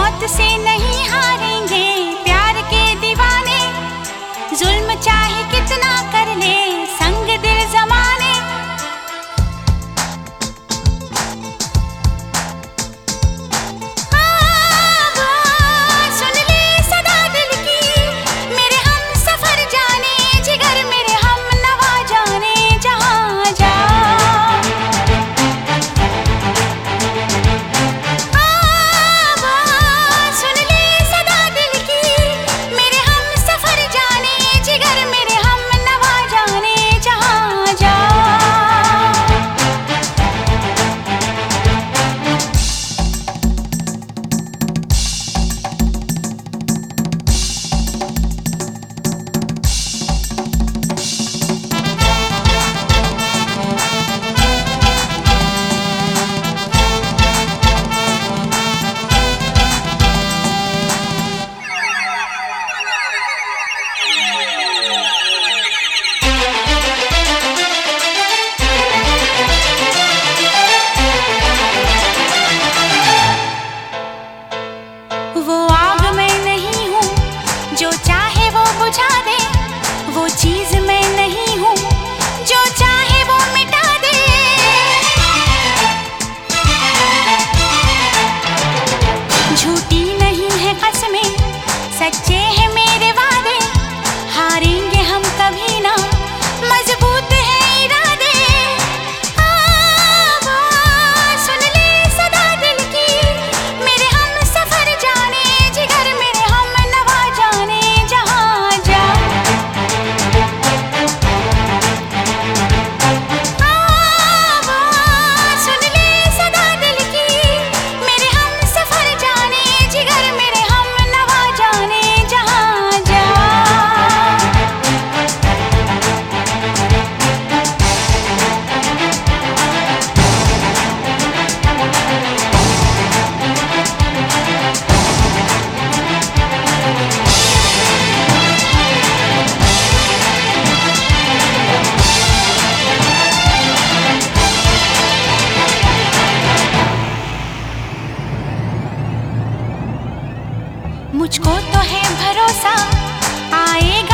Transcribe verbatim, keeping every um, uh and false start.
मौत से नहीं हारेंगे प्यार के दीवाने, जुल्म चाहे कितना कर ले संग दिल जमाने। वो आग मैं नहीं हूँ जो चाहे वो बुझा दे, वो चीज मैं नहीं हूँ जो चाहे वो मिटा दे। झूठी नहीं है कसमें, सच्चे हैं मेरे वादे, हारेंगे हम कभी ना, मजबूत है इरादे। सुन ले सदा दिल की मेरे हम सफर जाने, जिगर मेरे हम नवा जाने जहाँ जा। सुन ले सदा दिल की मेरे हम सफर जाने, जिगर मेरे हम नवा जाने जहाँ जा। मुझको तो है भरोसा आएगा